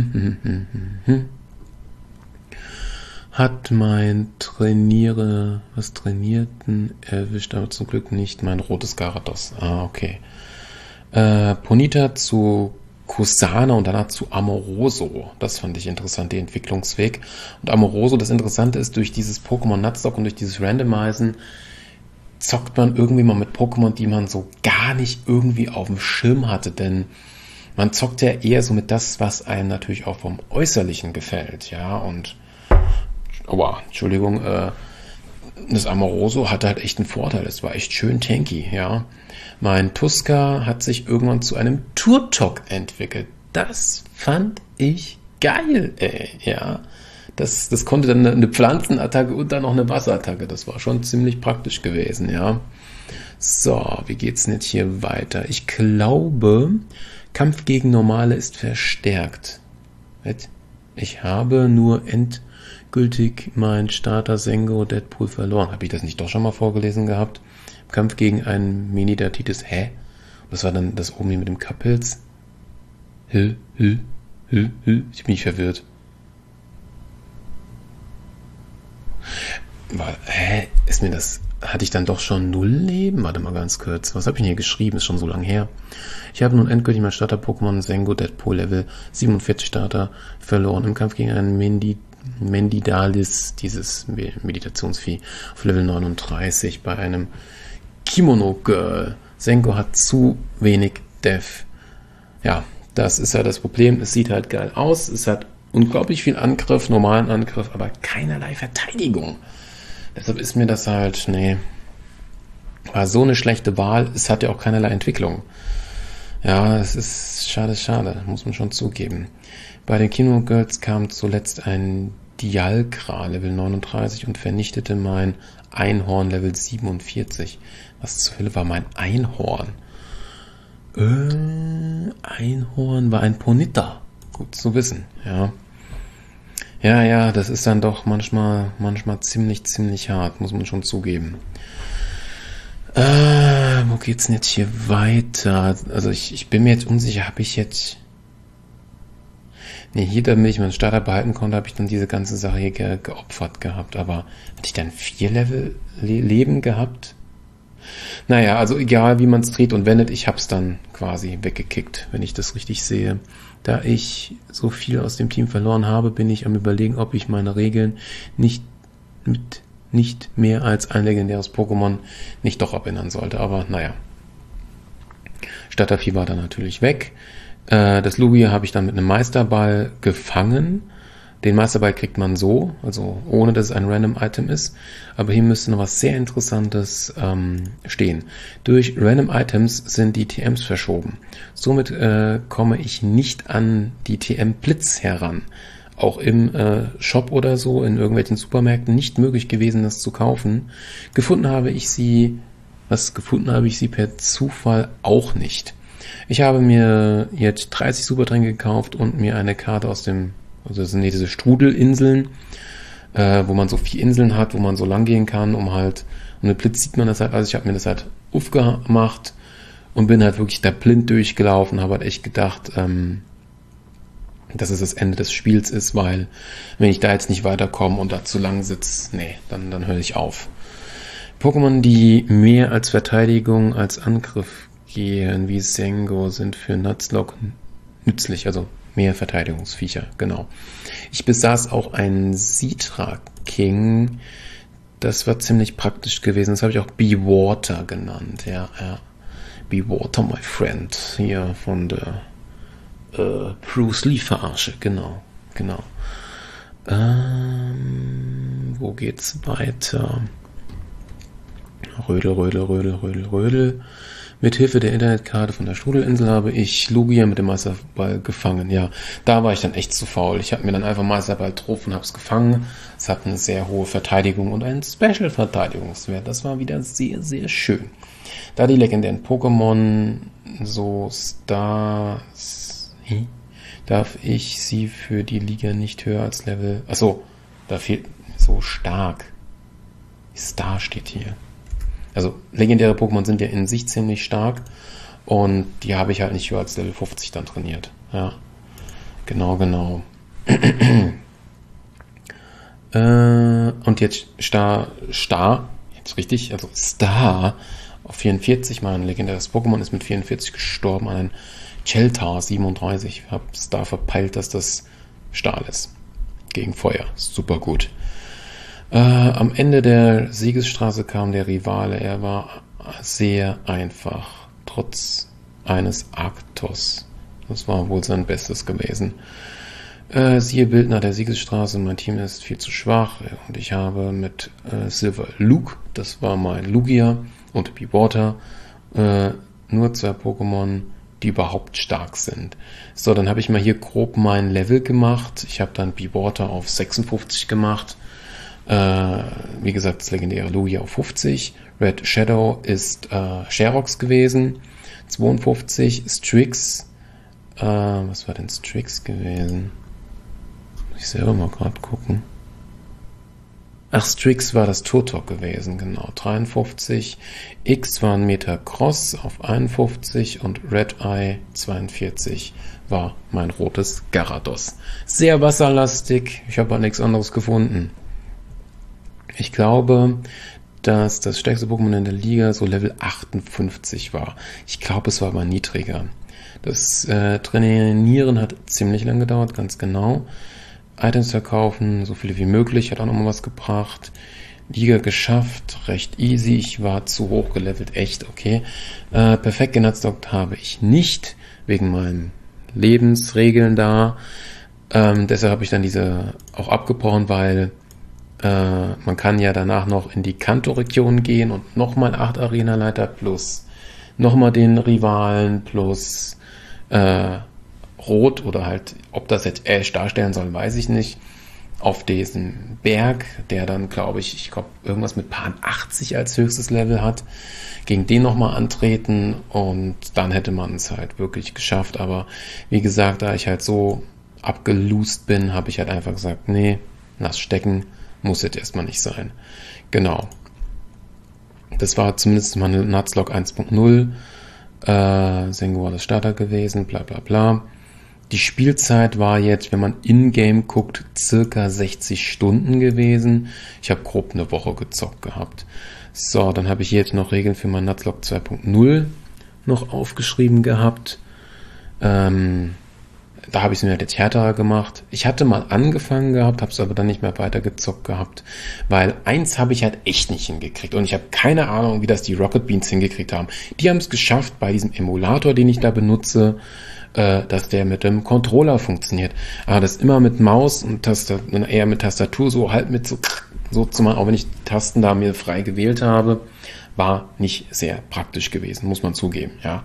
Hat mein Trainierten erwischt, aber zum Glück nicht mein rotes Gyarados. Okay. Ponyta zu Kusana und danach zu Amoroso. Das fand ich interessant, den Entwicklungsweg. Und Amoroso, das Interessante ist, durch dieses Pokémon Nuzlocke und durch dieses Randomizen zockt man irgendwie mal mit Pokémon, die man so gar nicht irgendwie auf dem Schirm hatte, denn man zockt ja eher so mit das, was einem natürlich auch vom Äußerlichen gefällt, ja, und Entschuldigung, das Amoroso hatte halt echt einen Vorteil, es war echt schön tanky, ja. Mein Tuska hat sich irgendwann zu einem Turtok entwickelt. Das fand ich geil, ja. Das konnte dann eine Pflanzenattacke und dann noch eine Wasserattacke. Das war schon ziemlich praktisch gewesen, ja. So, wie geht's denn jetzt hier weiter? Ich glaube, Kampf gegen Normale ist verstärkt. Ich habe nur endgültig meinen Starter Sengo Deadpool verloren. Habe ich das nicht doch schon mal vorgelesen gehabt? Kampf gegen einen Menidatitis. Was war dann das oben hier mit dem Kapels? Ich bin nicht verwirrt. Hatte ich dann doch schon 0 Leben? Warte mal ganz kurz. Was habe ich denn hier geschrieben? Ist schon so lange her. Ich habe nun endgültig mein Starter-Pokémon Sengo Deadpool Level 47 Starter verloren im Kampf gegen einen Mendidalis, dieses Meditationsvieh, auf Level 39 bei einem Kimono Girl. Sengo hat zu wenig Def. Ja, das ist ja das Problem. Es sieht halt geil aus. Es hat unglaublich viel Angriff, normalen Angriff, aber keinerlei Verteidigung. Deshalb ist mir das halt, war so eine schlechte Wahl. Es hat ja auch keinerlei Entwicklung. Ja, es ist schade, muss man schon zugeben. Bei den Kimono Girls kam zuletzt ein Dialkra Level 39 und vernichtete mein Einhorn Level 47. Was zur Hölle war mein Einhorn? Einhorn war ein Ponyta. Gut zu wissen, ja. Ja, das ist dann doch manchmal ziemlich hart, muss man schon zugeben. Wo geht's denn jetzt hier weiter? Also ich bin mir jetzt unsicher, habe ich jetzt... hier, damit ich meinen Starter behalten konnte, habe ich dann diese ganze Sache hier geopfert gehabt. Aber hatte ich dann 4 Level Leben gehabt? Naja, also egal wie man es dreht und wendet, ich habe es dann quasi weggekickt, wenn ich das richtig sehe. Da ich so viel aus dem Team verloren habe, bin ich am Überlegen, ob ich meine Regeln nicht mehr als ein legendäres Pokémon nicht doch abändern sollte. Aber naja, Startervieh war dann natürlich weg. Das Lugia habe ich dann mit einem Meisterball gefangen. Den Meisterball kriegt man so, also ohne dass es ein Random Item ist. Aber hier müsste noch was sehr Interessantes stehen. Durch Random Items sind die TMs verschoben. Somit komme ich nicht an die TM Blitz heran. Auch im Shop oder so, in irgendwelchen Supermärkten nicht möglich gewesen, das zu kaufen. Gefunden habe ich sie per Zufall auch nicht. Ich habe mir jetzt 30 Supertränke gekauft und mir eine Karte aus dem, also das sind diese Strudelinseln, wo man so 4 Inseln hat, wo man so lang gehen kann, und mit Blitz sieht man das halt, also ich habe mir das halt aufgemacht und bin halt wirklich da blind durchgelaufen, habe halt echt gedacht, dass es das Ende des Spiels ist, weil wenn ich da jetzt nicht weiterkomme und da zu lang sitze, nee, dann höre ich auf. Pokémon, die mehr als Verteidigung als Angriff gehen, wie Sengo, sind für Nuzlocke nützlich, also mehr Verteidigungsviecher, genau. Ich besaß auch einen Citra King, das war ziemlich praktisch gewesen, das habe ich auch Be-Water genannt, ja. Be-Water, my friend, hier von der Bruce Lee Verarsche, genau. Wo geht's weiter? Rödel. Mit Hilfe der Internetkarte von der Strudelinsel habe ich Lugia mit dem Meisterball gefangen. Ja, da war ich dann echt zu faul. Ich habe mir dann einfach Meisterball drauf und habe es gefangen. Es hat eine sehr hohe Verteidigung und einen Special-Verteidigungswert. Das war wieder sehr, sehr schön. Da die legendären Pokémon so Stars... Darf ich sie für die Liga nicht höher als Level... Achso, da fehlt so stark. Star steht hier. Also legendäre Pokémon sind ja in sich ziemlich stark und die habe ich halt nicht höher als Level 50 dann trainiert. Ja, genau. Und jetzt Star, jetzt richtig, also Star auf 44, mein legendäres Pokémon ist mit 44 gestorben an ein Cheltar 37. Ich habe Star verpeilt, dass das Stahl ist. Gegen Feuer. Super gut. Am Ende der Siegesstraße kam der Rivale. Er war sehr einfach, trotz eines Arktos. Das war wohl sein Bestes gewesen. Siehe Bild nach der Siegesstraße. Mein Team ist viel zu schwach und ich habe mit Silver Luke, das war mein Lugia, und Be-Water, nur 2 Pokémon, die überhaupt stark sind. So, dann habe ich mal hier grob mein Level gemacht. Ich habe dann Be-Water auf 56 gemacht. Wie gesagt, das legendäre Lugia auf 50. Red Shadow ist Sherox gewesen. 52. Strix. Was war denn Strix gewesen? Muss ich selber mal gerade gucken. Ach, Strix war das Turtok gewesen, genau. 53. X war ein Metacross auf 51 und Red Eye 42 war mein rotes Gyarados. Sehr wasserlastig. Ich habe auch nichts anderes gefunden. Ich glaube, dass das stärkste Pokémon in der Liga so Level 58 war. Ich glaube, es war aber niedriger. Das Trainieren hat ziemlich lang gedauert, ganz genau. Items verkaufen, so viele wie möglich, hat auch nochmal was gebracht. Liga geschafft, recht easy. Ich war zu hoch gelevelt, echt, okay. Perfekt genutzlockt habe ich nicht, wegen meinen Lebensregeln da. Deshalb habe ich dann diese auch abgebrochen, weil man kann ja danach noch in die Kanto-Region gehen und nochmal 8 Arenaleiter plus nochmal den Rivalen plus Rot oder halt, ob das jetzt Ash darstellen soll, weiß ich nicht. Auf diesen Berg, der dann, glaube ich irgendwas mit Paar 80 als höchstes Level hat, gegen den nochmal antreten und dann hätte man es halt wirklich geschafft. Aber wie gesagt, da ich halt so abgelost bin, habe ich halt einfach gesagt, nee, lass stecken. Muss jetzt erstmal nicht sein. Genau. Das war zumindest mal eine Nuzlocke 1.0. Sengo war das Starter gewesen, bla bla bla. Die Spielzeit war jetzt, wenn man in-game guckt, circa 60 Stunden gewesen. Ich habe grob eine Woche gezockt gehabt. So, dann habe ich hier jetzt noch Regeln für mein Nuzlocke 2.0 noch aufgeschrieben gehabt. Da habe ich es mir halt jetzt härter gemacht. Ich hatte mal angefangen gehabt, habe es aber dann nicht mehr weitergezockt gehabt, weil eins habe ich halt echt nicht hingekriegt und ich habe keine Ahnung, wie das die Rocket Beans hingekriegt haben. Die haben es geschafft bei diesem Emulator, den ich da benutze, dass der mit dem Controller funktioniert. Aber das immer mit Maus und eher mit Tastatur, so halt mit so zu machen, auch wenn ich die Tasten da mir frei gewählt habe, war nicht sehr praktisch gewesen, muss man zugeben, ja.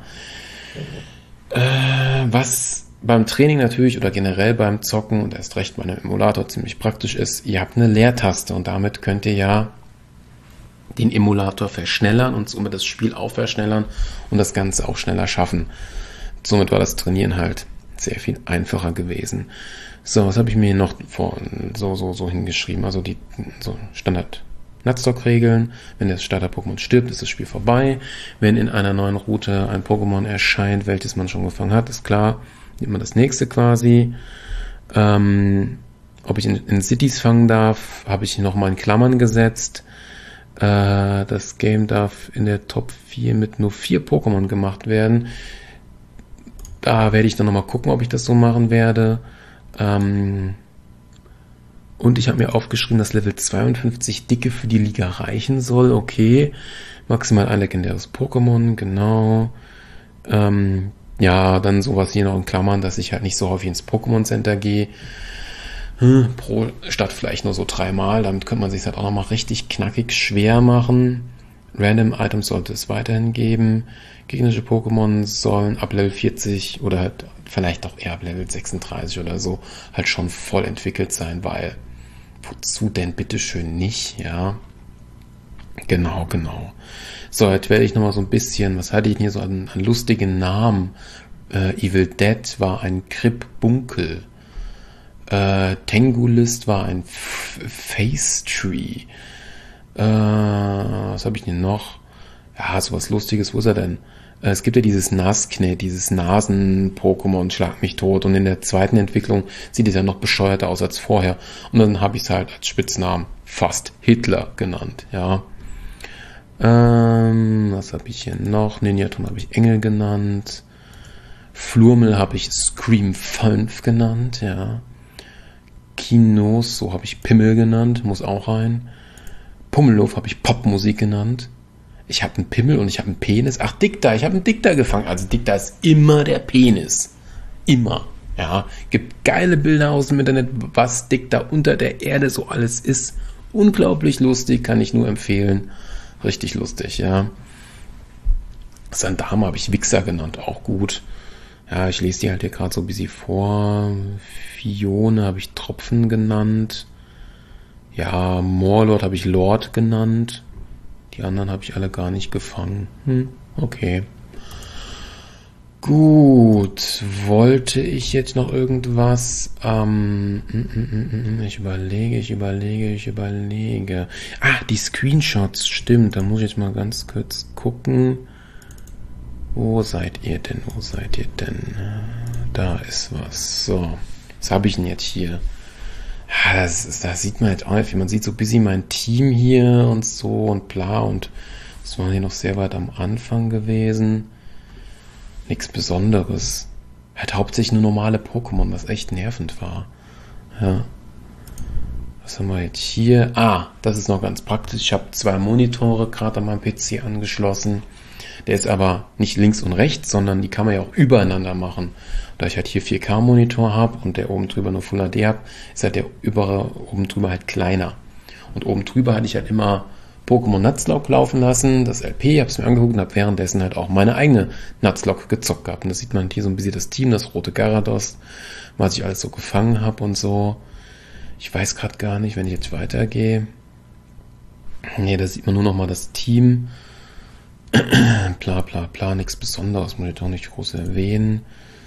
Was beim Training natürlich oder generell beim Zocken und erst recht bei einem Emulator ziemlich praktisch ist, ihr habt eine Leertaste und damit könnt ihr ja den Emulator verschnellern und somit das Spiel auch verschnellern und das Ganze auch schneller schaffen. Somit war das Trainieren halt sehr viel einfacher gewesen. So, was habe ich mir hier noch so hingeschrieben? Also die so Standard Nuzlocke-Regeln. Wenn das Starter-Pokémon stirbt, ist das Spiel vorbei. Wenn in einer neuen Route ein Pokémon erscheint, welches man schon gefangen hat, ist klar, nimmt man das nächste quasi. Ob ich in Cities fangen darf, habe ich nochmal in Klammern gesetzt. Das Game darf in der Top 4 mit nur 4 Pokémon gemacht werden. Da werde ich dann nochmal gucken, ob ich das so machen werde. Und ich habe mir aufgeschrieben, dass Level 52 Dicke für die Liga reichen soll. Okay. Maximal ein legendäres Pokémon, genau. Ja, dann sowas hier noch in Klammern, dass ich halt nicht so häufig ins Pokémon Center gehe. Pro Stadt vielleicht nur so 3-mal. Damit könnte man sich halt auch nochmal richtig knackig schwer machen. Random Items sollte es weiterhin geben. Gegnerische Pokémon sollen ab Level 40 oder halt vielleicht auch eher ab Level 36 oder so halt schon voll entwickelt sein, weil wozu denn bitteschön nicht, ja? Genau. So, jetzt werde ich nochmal so ein bisschen, was hatte ich denn hier so an lustigen Namen? Evil Dead war ein Kribbunkel. Tangulist war ein Face Tree. Was habe ich denn noch? Ja, sowas Lustiges. Wo ist er denn? Es gibt ja dieses Naskne, dieses Nasen-Pokémon, Schlag mich tot. Und in der zweiten Entwicklung sieht es ja noch bescheuerter aus als vorher. Und dann habe ich es halt als Spitznamen fast Hitler genannt, ja. Was habe ich hier noch? Ninjaton habe ich Engel genannt. Flurmel habe ich Scream 5 genannt, ja. Kinos, so habe ich Pimmel genannt, muss auch rein. Pummeluff habe ich Popmusik genannt. Ich habe einen Pimmel und ich habe einen Penis. Ach, Dicta, ich habe einen Dicta gefangen. Also Dicta ist immer der Penis. Immer. Ja, gibt geile Bilder aus dem Internet, was Dicta unter der Erde so alles ist. Unglaublich lustig, kann ich nur empfehlen. Richtig lustig, ja. Sandama habe ich Wichser genannt, auch gut. Ja, ich lese die halt hier gerade so ein bisschen vor. Fione habe ich Tropfen genannt. Ja, Morlord habe ich Lord genannt. Die anderen habe ich alle gar nicht gefangen. Okay. Gut. Wollte ich jetzt noch irgendwas? Ich überlege. Ah, die Screenshots, stimmt. Da muss ich jetzt mal ganz kurz gucken. Wo seid ihr denn? Da ist was. So. Was habe ich denn jetzt hier? Ja, das sieht man jetzt auch nicht viel. Man sieht so ein bisschen mein Team hier und so und bla. Und das war hier noch sehr weit am Anfang gewesen. Nichts Besonderes. Halt hauptsächlich nur normale Pokémon, was echt nervend war. Ja. Was haben wir jetzt hier? Ah, das ist noch ganz praktisch. Ich habe 2 Monitore gerade an meinem PC angeschlossen. Der ist aber nicht links und rechts, sondern die kann man ja auch übereinander machen. Da ich halt hier 4K-Monitor habe und der oben drüber nur Full HD habe, ist halt der oben drüber halt kleiner. Und oben drüber hatte ich halt immer Pokémon Nuzlocke laufen lassen, das LP, habe es mir angeguckt und habe währenddessen halt auch meine eigene Nuzlocke gezockt gehabt. Und das sieht man hier so ein bisschen das Team, das rote Gyarados, was ich alles so gefangen habe und so. Ich weiß gerade gar nicht, wenn ich jetzt weitergehe. Nee, da sieht man nur noch mal das Team. Bla, nichts Besonderes, muss ich doch nicht groß erwähnen.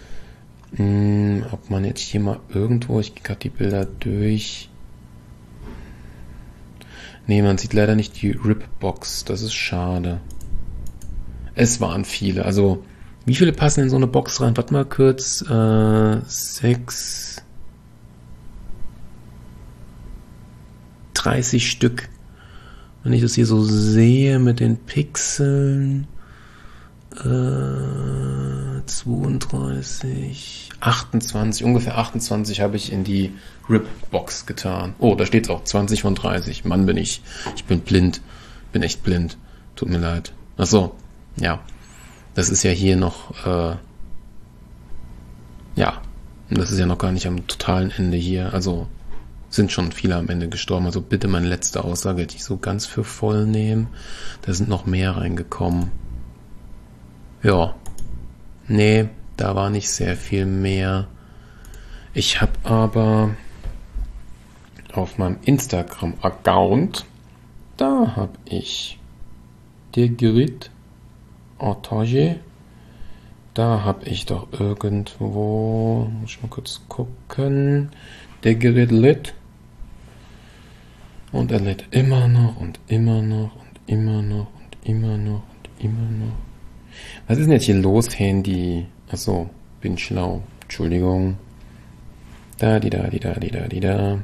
Ob man jetzt hier mal irgendwo, ich gehe gerade die Bilder durch. Nee, man sieht leider nicht die Rip-Box, das ist schade. Es waren viele, also wie viele passen in so eine Box rein? Warte mal kurz, 6, 30 Stück. Wenn ich das hier so sehe mit den Pixeln, 32, 28, ungefähr 28 habe ich in die RIP-Box getan. Oh, da steht es auch, 20 von 30. Mann, bin ich bin blind. Bin echt blind. Tut mir leid. Ach so, ja. Das ist ja hier noch, ja. Das ist ja noch gar nicht am totalen Ende hier. Also sind schon viele am Ende gestorben. Also bitte meine letzte Aussage hätte ich so ganz für voll nehmen. Da sind noch mehr reingekommen. Ja. Nee, da war nicht sehr viel mehr. Ich habe aber auf meinem Instagram-Account, da habe ich der Grid Otage. Da habe ich doch irgendwo, muss ich mal kurz gucken, der Gerät lädt. Und er lädt immer noch und immer noch und immer noch und immer noch und immer noch. Was ist denn jetzt hier los, Handy? Achso, bin schlau. Entschuldigung. Da.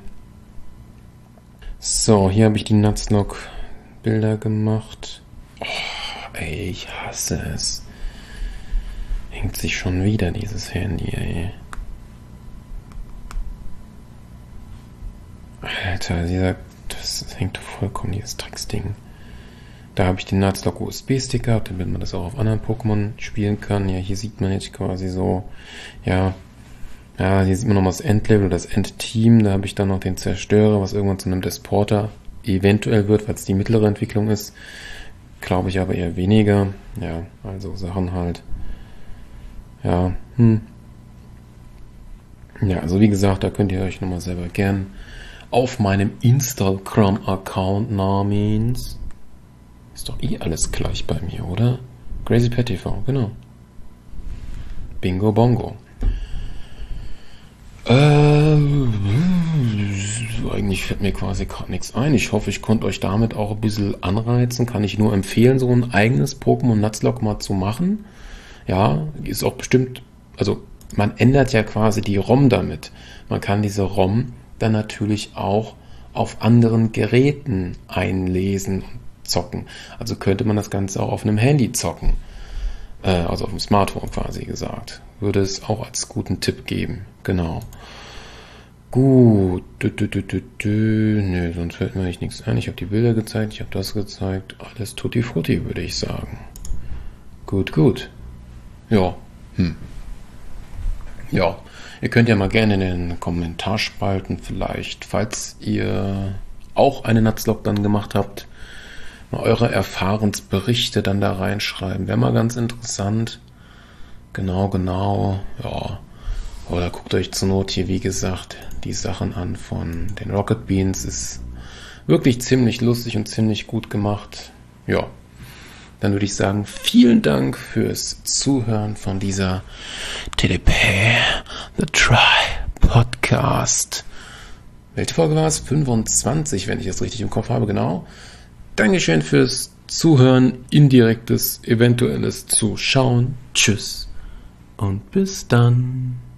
So, hier habe ich die Nuzlocke-Bilder gemacht. Oh, ey, ich hasse es. Hängt sich schon wieder dieses Handy, ey. Alter, das hängt doch vollkommen, dieses Drecksding. Da habe ich den Nuzlocke USB-Stick gehabt, damit man das auch auf anderen Pokémon spielen kann. Ja, hier sieht man jetzt quasi so, ja, hier sieht man nochmal das Endlevel, das Endteam. Da habe ich dann noch den Zerstörer, was irgendwann zu einem Desporter eventuell wird, weil es die mittlere Entwicklung ist. Glaube ich aber eher weniger. Ja, also Sachen halt. Ja, Ja, also wie gesagt, da könnt ihr euch nochmal selber gern auf meinem Instagram-Account namens. Ist doch eh alles gleich bei mir, oder? Crazy Pet TV, genau. Bingo Bongo. Eigentlich fällt mir quasi gerade nichts ein. Ich hoffe, ich konnte euch damit auch ein bisschen anreizen. Kann ich nur empfehlen, so ein eigenes Pokémon Nuzlocke mal zu machen. Ja, ist auch bestimmt, also man ändert ja quasi die ROM damit. Man kann diese ROM dann natürlich auch auf anderen Geräten einlesen und zocken. Also könnte man das Ganze auch auf einem Handy zocken. Also auf dem Smartphone quasi gesagt. Würde es auch als guten Tipp geben. Genau. Gut. Nö, sonst fällt mir echt nichts ein. Ich habe die Bilder gezeigt, ich habe das gezeigt. Alles tutti frutti, würde ich sagen. Gut. Ja. Ja, ihr könnt ja mal gerne in den Kommentarspalten vielleicht, falls ihr auch eine Nuzlocke dann gemacht habt, mal eure Erfahrensberichte dann da reinschreiben. Wäre mal ganz interessant. Genau. Ja. Oder guckt euch zur Not hier, wie gesagt, die Sachen an von den Rocket Beans. Ist wirklich ziemlich lustig und ziemlich gut gemacht. Ja. Dann würde ich sagen, vielen Dank fürs Zuhören von dieser TDP The Try Podcast. Welche Folge war es? 25, wenn ich das richtig im Kopf habe, genau. Dankeschön fürs Zuhören, indirektes, eventuelles Zuschauen. Tschüss und bis dann.